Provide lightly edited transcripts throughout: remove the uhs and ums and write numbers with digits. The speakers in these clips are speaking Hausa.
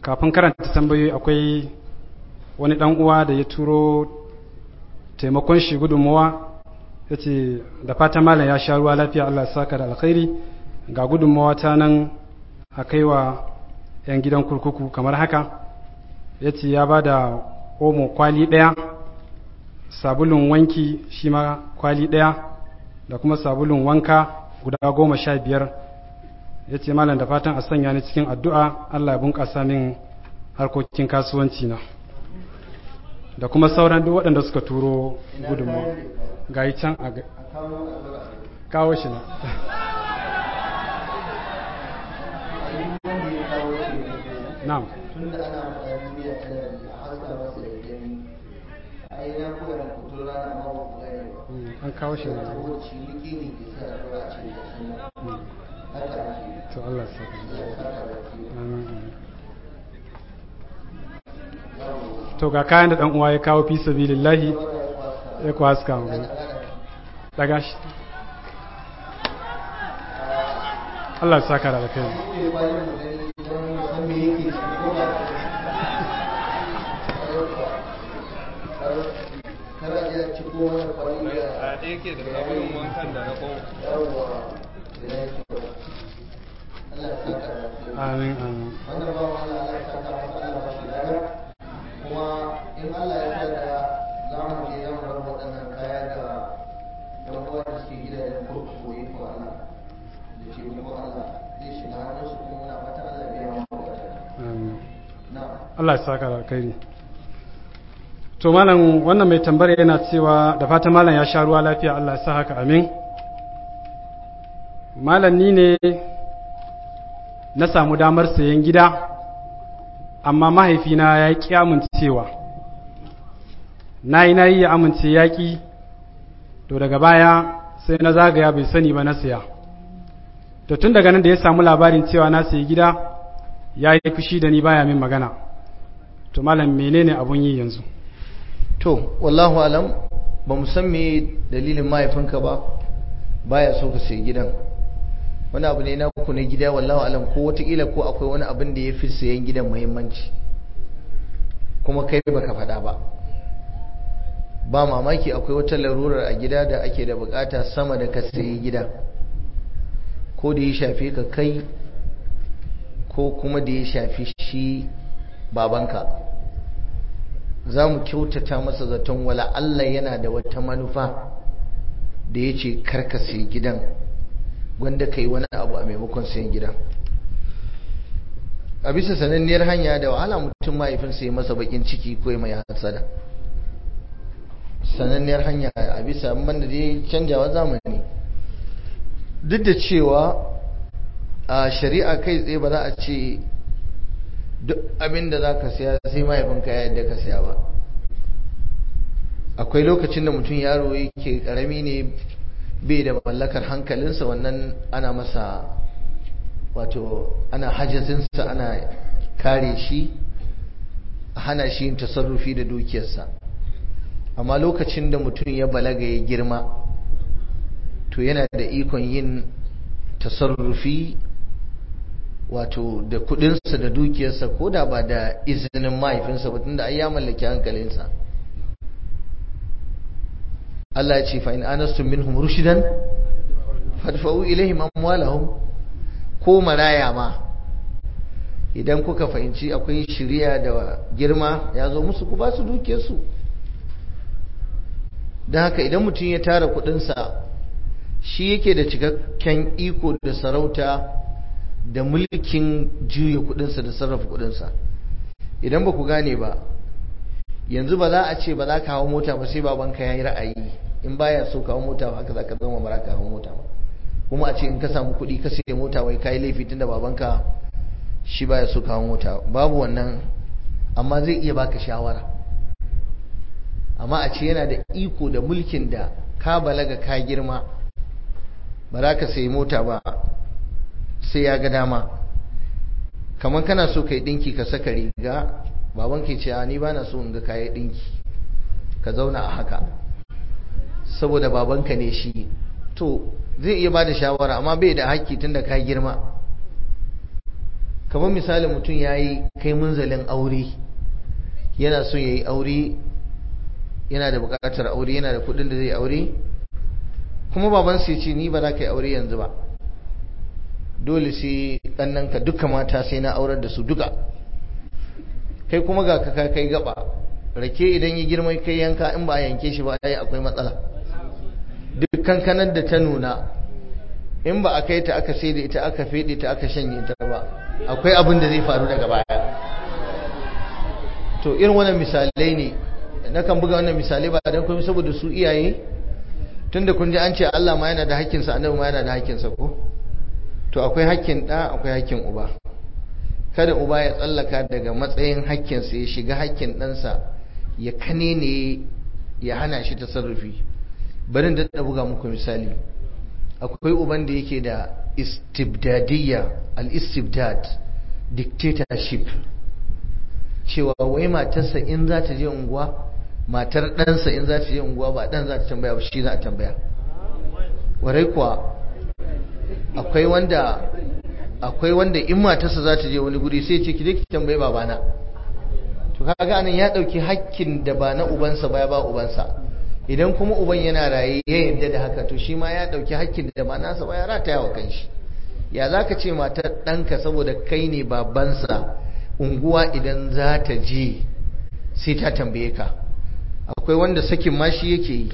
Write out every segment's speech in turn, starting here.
kafin karanta tambayoyi akwai wani dan uwa da ya turo taimakon shi gudunmawa ya ce da fatan malam ya sha ruwa lafiya, Allah ya saka da alkhairi, ga gudunmawa ta nan a kaiwa 'yan gidan kurkuku kamar haka. Ya ce ya ba da omo kwali ɗaya, sabulun wanki shi ma kwali ɗaya, da kuma sabulun wanka guda 15. Ya ce malam da fatan a sanya ni cikin addu'a, Allah ya bunƙasa min harkokin kasuwanci na, da kuma sauran duk waɗanda suka turo gudunmawa. Ga yi can a kawo shi na. Na'am. Tunda ana faɗa duniya tana a haska masa da gani, a yi na koyar da kutu rana amma ba ku gane ba. An kawo shi na. Ko ciniki ne ke sa a a cikin suna. Haka ake. To Allah ya saka. To ga kayan da dan uwa ya kawo fi sabilillahi ya ku haska mu daga shi. Allah ya saka da alkhairi. Amin amin. Kuma in Allah ya yarda za mu je zan bar waɗannan kaya ga ɗan uwa da suke gidajen kurkuku yi ko Allah da ce kuma Allah zai shiga hannunsu kuma muna fata Allah biya mu bukata. Allah ya saka da alkhairi. To malam wannan mai tambaya yana cewa da fatan malam ya sha ruwa lafiya, Allah ya sa haka, amin. Malam ni ne na samu damar sayen gida, amma mahaifina ya ƙi amincewa. Na yi ya amince yaƙi, to daga baya sai na zagaya bai sani ba na saya. To tun daga nan da ya samu labarin cewa na sayi gida, ya yi fushi da ni baya min magana. To malam menene abun yi yanzu? To wallahu alam, ba mu san me dalilin mahaifinka ba baya so ka sayi gidan. Wani abu ne na ku na gida, wallahu alam, ko wataƙila ko akwai wani abin da ya fi sayan gidan muhimmanci kuma kai baka faɗa ba. Ba mamaki akwai wata larurar a gida da ake da bukata sama da ka sayi gida, ko da ya shafe ka kai ko kuma da ya shafi shi babanka. Za mu kyautata masa zaton wala Allah yana da wata manufa da ya ce karka sayi gidan, wanda ka yi wani abu a maimakon sayan gida. A bisa sananniyar hanya da wahala mutum mahaifinsa ya masa bakin ciki ko ya mai hasada. Sananniyar hanya a bisa banda dai canjawa zamani, duk da cewa a shari'a kai tsaye ba za a ce duk abin da za ka siya sai mahaifinka ya yadda ka siya ba. Akwai lokacin da mutum yaro yake karami ne bai da mallakar hankalinsa, wannan ana masa wato ana hajjazinsa, ana kare shi, a hana shi yin tasarrufi da dukiyarsa. Amma lokacin da mutum ya balaga ya girma, to yana da ikon yin tasarrufi wato da kudinsa da dukiyarsa, ko da ba da izinin mahaifinsa ba, tunda ai ya mallaki hankalinsa. Allah ya ce fa in anastum minhum rushdan fadfa'u ilaihim amwalahum. Ko maraya ma idan kuka fahimci akwai shiriya da girma ya zo musu, ku ba su dukiyarsu. don haka idan mutum ya tara kudinsa, shi yake da cikakken iko da sarauta da mulkin juya kudinsa da sarrafa kudinsa. Idan ba ku gane ba, yanzu ba za a ce ba za ka hawa mota ba sai babanka ya yi ra'ayi, in baya so ka hawa mota ba haka za ka zama ba ka hawa mota ba. Kuma a ce in ka samu kuɗi ka sai mota wai ka yi laifi tunda babanka shi baya so ka hawa mota, babu wannan. Amma zai iya baka shawara. Amma a ce yana da iko da mulkin da ka balaga ka girma ba za ka sayi mota ba sai ya ga dama. Kamar kana so ka yi ɗinki ka saka riga, baban ke ce ni ba na so in ga kayi ɗinki, ka zauna a haka saboda babanka ne shi. To zai iya ba da shawara amma bai da haƙƙi tun da ka girma. kamar misali mutum ya yi kai munzalin aure, yana so ya yi aure, yana da bukatar aure, yana da kudin da zai aure, kuma babansa ya ce ni ba za ka yi aure yanzu ba, dole sai ɗannanka duka mata sai na aurar da su duka. Kai kuma ga ka kai gaba, rake idan ya girma kai yanka in ba a yanke shi ba ai akwai matsala. Duk kankanar da ta nuna in ba a kai ta aka sai da ita aka fede ta aka shanye ta ba, akwai abin da zai faru daga baya. To irin wannan misalai ne, nakan buga wannan misalai ba don kuma saboda su iyaye, tunda kun ji an ce Allah ma yana da hakkinsa, annabi ma yana da hakkinsa ko, to akwai hakkin ɗa akwai hakkin uba. Kada uba ya tsallaka daga matsayin hakkinsa ya shiga hakkin ɗansa ya kane ne ya hana shi tasarrufi. Bari da buga muku misali. Akwai uban da yake da istibdadiyya, al-istibdad, dictatorship, cewa wai matarsa in za ta je unguwa, matar ɗansa in za ta je unguwa ba ɗan za ta tambaya ba, shi za a tambaya. Warai kuwa akwai wanda in matarsa za ta je wani guri sai ce ki je ki tambaye babana. To kaga anan ya dauki hakkin da ba na ubansa ba ya ba ubansa. Idan kuma uban yana raye ya yarda da haka, to shi ma ya dauki hakkin da ba nasa ba ya rataya wa kanshi. Ya zaka ce matar ɗanka saboda kai ne babansa, unguwa idan za ta je sai ta tambaye ka? Akwai wanda sakin ma shi yake yi,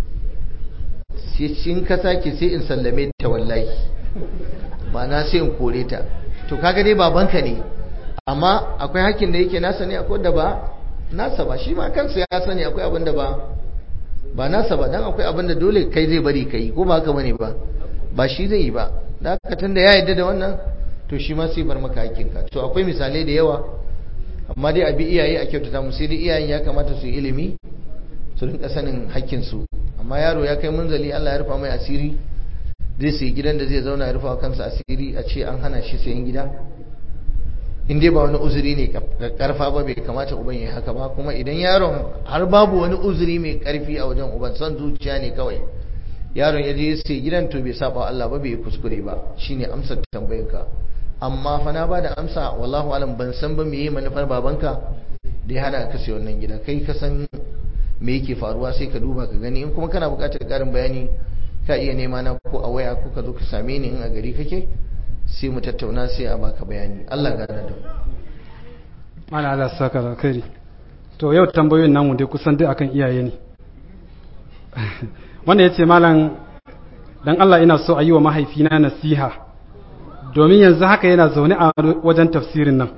sai in ka sake sai in sallame ta wallahi, ba na sai in kore ta. To kaga dai babanka ne, amma akwai hakkin da yake nasa ne, akwai da ba nasa ba. Shi ma kansa ya sani akwai abin da ba nasa ba, dan akwai abin da dole kai zai bari kai, ko ba haka bane ba shi zai yi ba. Da haka tunda ya yarda da wannan, to shi ma sai bar maka hakkinka. To akwai misalai da yawa, amma dai abi iyaye a kyautata mu, sai dai iyayen ya kamata su yi ilimi, su rinka sanin hakkin su. Amma yaro ya kai munzali, Allah ya rufa mai asiri, zai sai gidan da zai zauna ya rufa kansa asiri, a ce an hana shi sayan gida, in dai ba wani uzuri ne karfa ba, bai kamata uban ya haka ba. Kuma idan yaron har babu wani uzuri mai karfi a wajen uban, son zuciya ne kawai, yaron ya je sai gidan, to bai saba Allah ba, bai kuskure ba. Shine amsar tambayarka. Amma fa na bada amsa, wallahu alam, ban san ba meye manufar babanka da ya hana ka sai wannan gida. Kai ka san me yake faruwa, sai ka duba ka gani. In kuma kana buƙatar ƙarin bayani, ka iya nema na ko a waya, ko ka zo ka same ni in a gari kake, sai mu tattauna, sai a baka bayani. Allah gane da mana Allah saka da kai. To yau tambayoyin namu dai kusan dai akan iyaye ne. Wanda yace malam, dan Allah ina so a yi wa mahaifina nasiha, domin yanzu haka yana zaune a wajen tafsirin nan.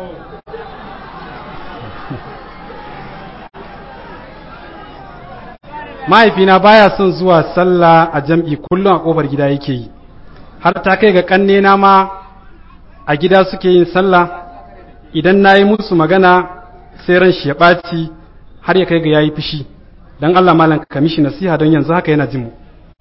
Mahaifina baya son zuwa sallah a jam'i, kullum a kofar gida yake yi, har ta kai ga kannena ma a gida suke yin sallah. Idan na yi musu magana sai ran shi ya ɓaci, har ya kai ga ya yi fushi. Don Allah malam ka mishi nasiha, don yanzu haka yana jin mu.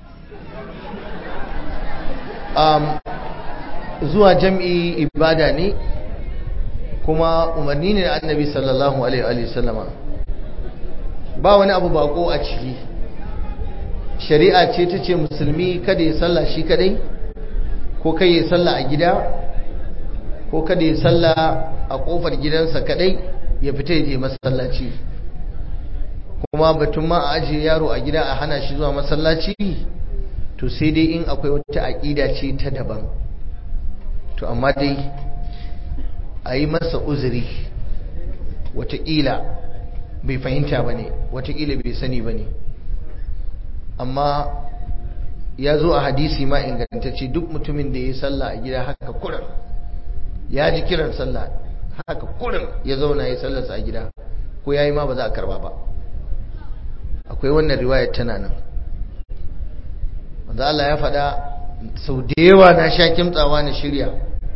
Zuwa jam'i ibada ne, kuma umarni ne na annabi sallallahu alaihi wasallama, ba wani abu bako a ciki. Shari'a ce ta ce musulmi kada ya sallah shi kadai, ko kai ya sallah a gida, ko kada ya sallah a kofar gidansa kadai, ya fita ya je masallaci. Kuma batun ma a ajiye yaro a gida a hana shi zuwa masallaci, to sai dai in akwai wata aƙida ce ta daban. To amma dai a yi masa uzuri, wataƙila bai fahimta ba ne, wataƙila bai sani ba ne. Amma ya zo a hadisi ma ingantacce, duk mutumin da ya yi sallah a gida haka kurin, ya ji kiran sallah haka kurin ya zauna ya sallarsa a gida, ko ya yi ma ba za a karba ba. Akwai wannan riwayar tana nan. wanda Allah ya faɗa sau da yawa, na sha kimtsawa na shirya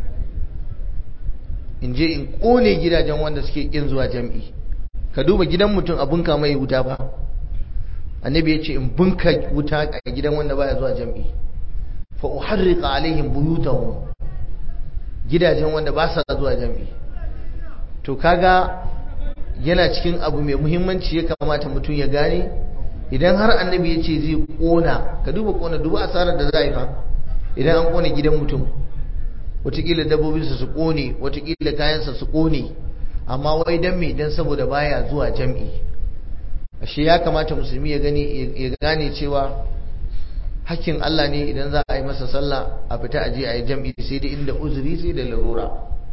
in je in ƙone gidajen wanda suke ƙin zuwa jam'i. Ka duba gidan mutum a bunka mai wuta ba, annabi ya ce in bunka wuta a gidan wanda baya zuwa jam'i, fa uharriqa alaihim buyutahum, gidajen wanda ba sa zuwa jam'i. To kaga yana cikin abu mai muhimmanci, ya kamata mutum ya gane. Idan har annabi ya ce zai kona, ka duba kona, duba asarar da za a yi fa idan an kona gidan mutum. wataƙila dabbobinsa su ƙone, wataƙila kayansa su ƙone, amma wai dan me? Dan saboda baya zuwa jam'i. Ashe ya kamata musulmi ya gane cewa hakkin Allah ne idan za a yi masa sallah a fita aje a yi jam'i, sai da inda uzuri, sai da larura.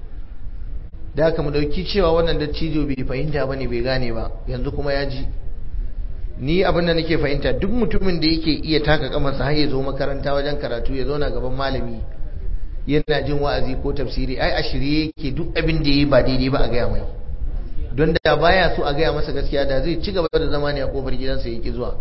Da haka mu dauki cewa wannan dattijo bai fahimta bane, bai gane ba, yanzu kuma ya ji. Ni abin da nake fahimta, duk mutumin da yake iya taka kamarsa har ya zo makaranta wajen karatu, ya zauna gaban malami yana jin wa'azi ko tafsiri, ai a shirye yake duk abin da yayi ba daidai ba a gaya mai. Don da baya so a gaya masa gaskiya, da zai ci gaba da zama ne a kofar gidansa yake zuwa.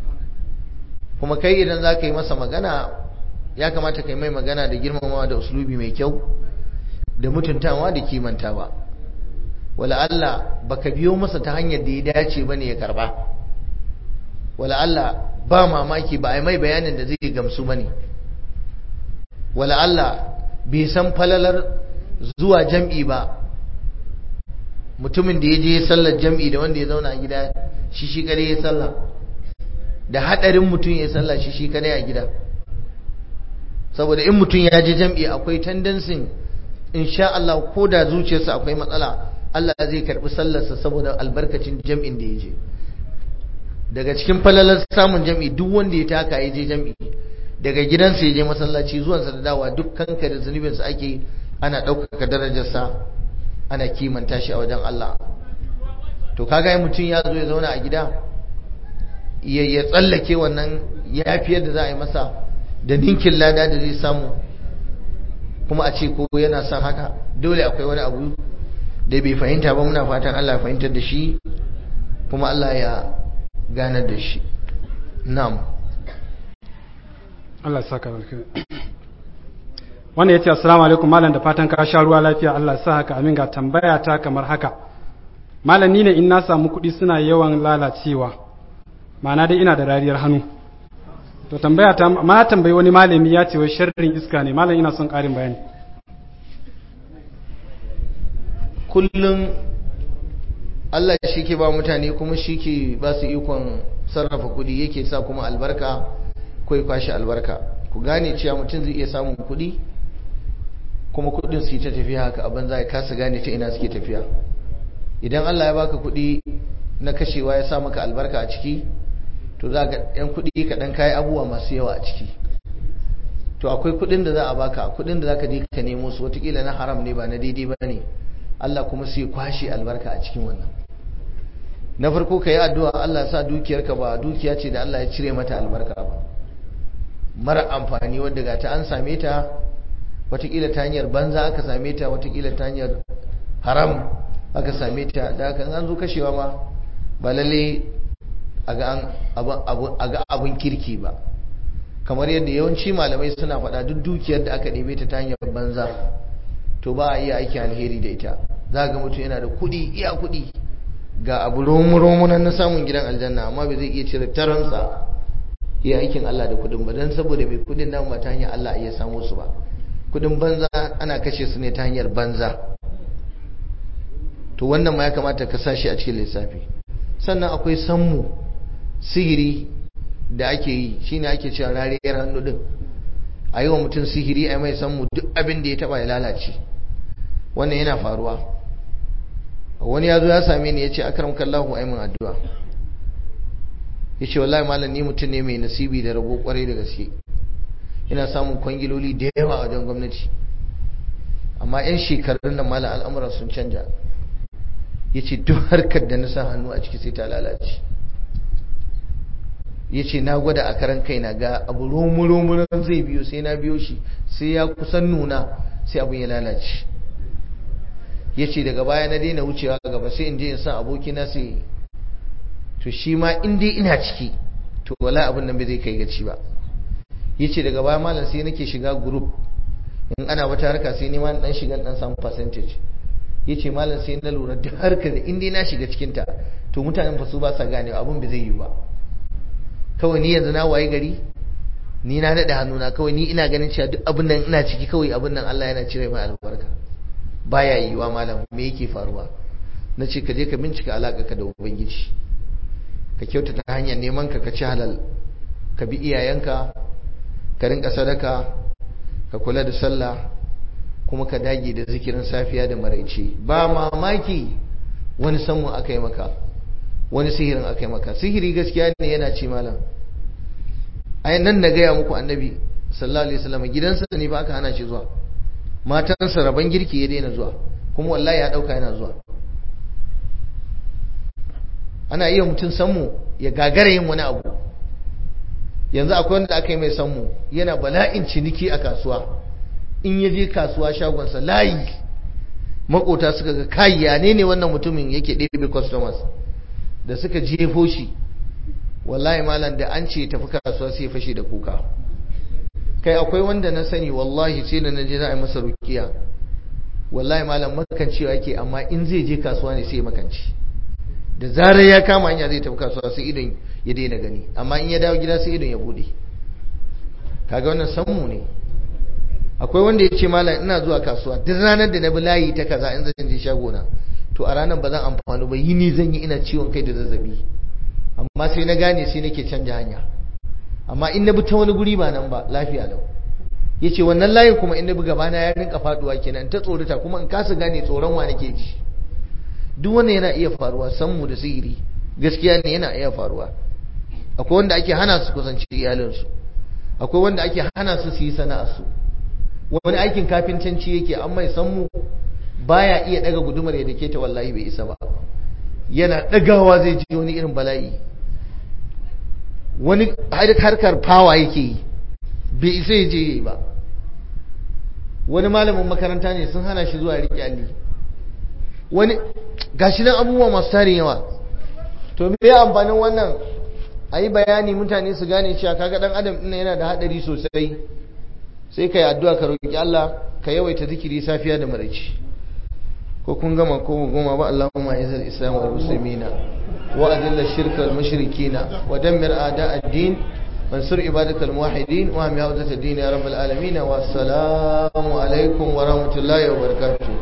Kuma kai idan za ka yi masa magana, ya kamata ka yi mai magana da girmamawa, da uslubi mai kyau, da mutuntawa, da kimantawa. Wala Allah baka biyo masa ta hanyar da ya dace bane ya karba. Wala Allah ba mamaki ba ai mai bayanin da zai gamsu bane. Wala Allah bai san falalar zuwa jam'i ba. Mutumin da ya je sallar jam'i da wanda ya zauna a gida shi kare ya sallah, da hadarin mutum ya sallah shi kare a gida. Saboda in mutum ya je jam'i akwai tendency insha Allah, ko da zuciyarsa akwai matsala, Allah zai karbi sallarsa saboda albarkacin jam'in da ya je. Daga cikin falalar samun jam'i, duk wanda ya taka ya je jam'i, daga gidansa ya je masallaci, zuwansa da dawa dukkan ka da zunubinsa ake, ana ɗaukaka darajarsa, ana kimanta shi a wajen Allah. To kaga mutum ya zo ya zauna a gida ya tsallake wannan yafiyar da za a yi masa da ninkin lada da zai samu, kuma a ce ko yana son haka, dole akwai wani abu da bai fahimta ba. Muna fatan Allah ya fahimtar da shi, kuma Allah ya ganar da shi. Na'am. Allah ya saka alkhairi. Wannan yace assalamu alaikum malam, da fatan ka sha ruwa lafiya, Allah ya sa haka, amin. Ga tambaya ta kamar haka. Malam, ni ne in na samu kuɗi suna yawan lalacewa, ma'ana dai ina da rariyar hannu. To tambaya ta, ma tambayi wani malami ya ce wai sharrin iska ne. Malam, ina son ƙarin bayani. Kullum Allah shi ke ba mutane, kuma shi ke ba su ikon sarrafa kuɗi, yake sa kuma albarka ko ya kwashi albarka. Ku gane cewa mutum zai iya samun kuɗi kuma kuɗin su yi ta tafiya haka a banza, ya kasa gane ta ina suke tafiya. Idan Allah ya baka kuɗi na kashewa, ya sa maka albarka a ciki, to za ga ɗan kuɗi kaɗan kayi abubuwa masu yawa a ciki. To akwai kuɗin da za a baka, kuɗin da za ka je ka nemo su, watakila na haram ne, ba na daidai ba ne, Allah kuma sai kwashe albarka a cikin wannan. Na farko ka yi addu'a Allah sa dukiyarka ba dukiya ce da Allah ya cire mata albarka ba, mara amfani, wadda ga ta an same ta watakila ta hanyar banza aka same ta, watakila ta hanyar haram aka same ta. Da haka an zo kashewa ma ba lalle a ga abin kirki ba. Kamar yadda yawanci malamai suna faɗa, duk dukiyar da aka ɗebe ta hanyar banza to ba a iya aiki alheri da ita. Za ga mutum yana da kuɗi, iya kuɗi, ga abu romunan na samun gidan aljanna, amma bai zai iya cire taransa iya aikin Allah da kuɗin ba, don saboda mai kuɗin nan ba ta hanyar Allah iya samu su ba. Kuɗin banza ana kashe su ne ta hanyar banza. To wannan ma ya kamata ka sa shi a cikin lissafi. Sannan akwai sammu, sihiri da ake yi, shine ake cewa rariyar hannu din. A yi wa mutum sihiri, a mai sammu, duk abin da ya taba ya lalace. Wannan yana faruwa. Wani ya zo ya same ni ya ce akram kallahu ai mun addu'a. Ya ce wallahi malam, ni mutum ne mai nasibi da rabo kwarai da gaske, ina samun kwangiloli da yawa a wajen gwamnati, amma 'yan shekarun nan malam al'amuran sun canja. Ya ce duk harkar da na sa hannu a ciki sai ta lalace. Ya ce na gwada a karan kai na ga abu romu zai biyo, sai na biyo shi sai ya kusan nuna sai abin ya lalace. Ya ce daga baya na daina wucewa gaba, sai in je in san abokina sai, to shi ma in dai ina ciki to wala abin nan bai zai kai gaci ba. Ya ce daga baya malam sai nake shiga group, in ana wata harka sai nima dan shiga dan samu percentage. Ya ce malam sai na lura duk harkar da in dai na shiga cikinta to mutanen fa su ba sa gane abin bai zai yi ba. Kawai ni yanzu na waye gari, ni na daɗe hannuna, kawai ni ina ganin cewa duk abin nan ina ciki, kawai abin nan Allah yana cire mai albarka. Baya yiwa malam, me yake faruwa? Na ce ka je ka bincika alaƙa ka da Ubangiji, ka kyautata hanyar neman ka ci halal, ka bi iyayenka, ka rinka sadaka, ka kula da sallah, kuma ka dage da zikirin safiya da maraice. Ba mamaki wani sammu aka yi maka, wani sihirin aka yi maka. Sihiri gaskiya ne yana ci malam. Ai nan na gaya muku annabi sallallahu alaihi wasallam gidansa ne ba aka hana shi zuwa, matansa rabon girki ya daina zuwa, kuma wallahi ya dauka yana zuwa. Ana iya mutum sammu ya gagara yin wani abu. Yanzu akwai wanda aka yi mai sammu yana bala'in ciniki a kasuwa, in ya je kasuwa shagonsa layi, makota suka ga kayya ne wannan mutumin yake ɗebe customers, da suka jefo shi wallahi malam da an ce tafi kasuwa sai fashe da kuka. Kai akwai wanda na sani wallahi sai da na je za a yi masa rukiya, wallahi malam makancewa yake, amma in zai je kasuwa ne sai ya makanci. Da zarar ya kama hanya zai tafi kasuwa sai idon ya daina gani, amma in ya dawo gida sai idon ya bude. Kaga wannan sammu ne. Akwai wanda ya ce malam ina zuwa kasuwa duk ranar da na bi layi ta kaza in zan je shagona, to a ranar ba zan amfani ba, yini zan yi ina ciwon kai da zazzabi, amma sai na gane sai nake canja hanya. Amma in na bi ta wani guri ba nan ba lafiya lau. Yace wannan layin kuma in na bi gabana ya rinka faduwa kenan, ta tsorata kuma in kasa gane tsoron wa nake ji. Duk wannan yana iya faruwa, sammu da sihiri gaskiya ne yana iya faruwa. Akwai wanda ake hana su kusanci iyalinsu, akwai wanda ake hana su su yi sana'arsu. Wani aikin kafintanci yake an mai sammu baya iya daga gudumar ya dake ta, wallahi bai isa ba, yana dagawa zai ji wani irin bala'i. Wani harkar fawa yake yi bai isa ya je yi ba. Wani malamin makaranta ne sun hana shi zuwa riƙe alli. Wani gashi nan abubuwa masu tarin yawa. To me ya amfanin wannan a yi bayani mutane su gane cewa kaga dan adam ɗin yana da haɗari sosai. Sai ka yi addu'a ka roƙi Allah ka yawaita zikiri safiya da maraice. Ko kun gama ko goma ba. Allahumma izzil islam wal muslimina wa adil ash-shirka wal mushrikina wa dammir a'da ad-din wansur ibadakal muwahhidin wa ahmi hawzat ad-din ya rabbal alamin. Wa assalamu alaikum wa rahmatullahi wa barakatuh.